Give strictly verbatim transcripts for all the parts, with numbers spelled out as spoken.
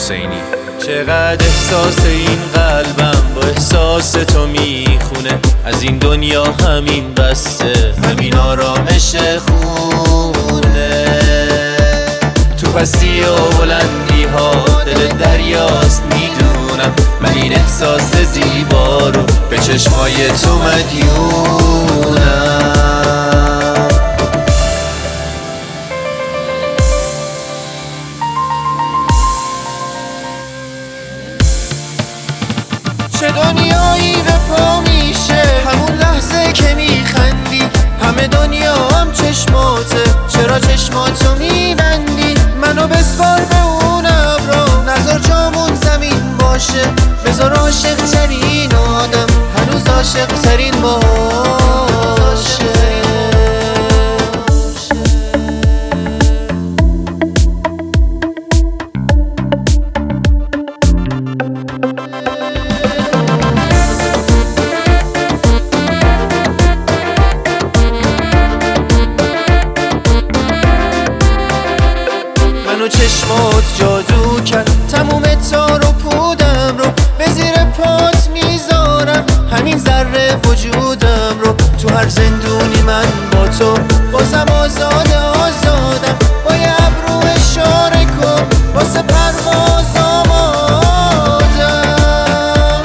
حسینی. چقدر احساس این قلبم با احساس تو میخونه، از این دنیا همین بسته، همین آرامش خونه. تو پستی و بلندی ها دل دریاست میدونم، من این احساس زیبا رو به چشمای تو مدیونم. چه دنیایی به پا میشه همون لحظه که میخندی، همه دنیا هم چشماته، چرا چشماتو میبندی؟ منو بسپار به اون ابرا، نذار جامون زمین باشه، بذار عاشق ترین آدم هنوز عاشق ترین باشه. منو چشمات جادو کرد، تموم تار و پودم رو به زیر پات میذارم، همین ذره وجودم رو تو هر زندونی من با تو بازم آزاد آزادم. با یه ابرو اشاره کن واسه پرواز آمادم.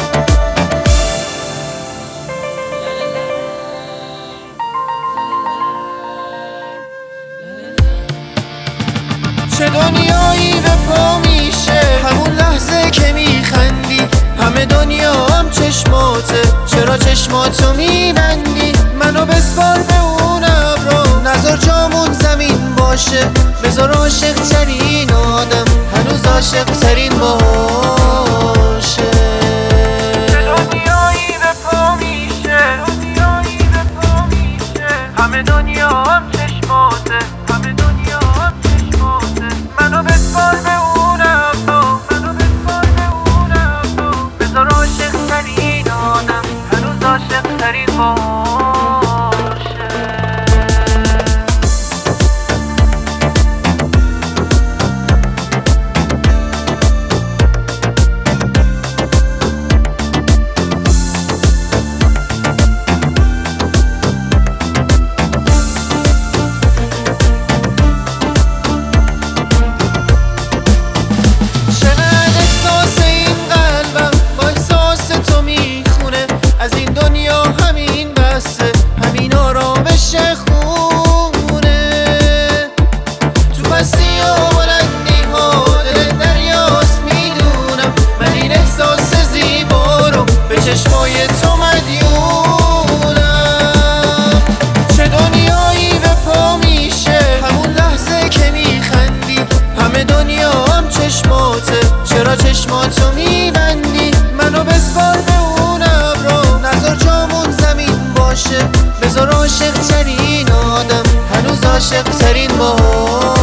چه دنیایی به پا میشه همون لحظه که میخندی، همه دنیا هم چشماته، چرا چشماتو میبندی؟ منو بسپار به اون ابرا، نذار جامون زمین باشه، بذار عاشق ترین آدم هنوز عاشق ترین باشه. چه دنیایی به پا میشه، دنیایی به پا میشه، همه دنیا هم چشماته، همه دنیا هم چشماته. منو بسپار به اون ابرا، منو بسپار به اون ابرا، بذار عاشق ترین آدم هنوز عاشق ترین باشه. از این دنیا همین بسته، همین آرامش خونه. تو پستی و بلندی ها دل دریاست میدونم، من این احساس زیبا رو به چشمای تو مدیونم. چه دنیایی به پا میشه همون لحظه که میخندی، همه دنیا هم چشماته، چرا چشماتو میبندی؟ منو بسپار به اون ابرا، نذار جامون زمین باشه، بذار عاشق ترین آدم هنوز عاشق ترین باشه.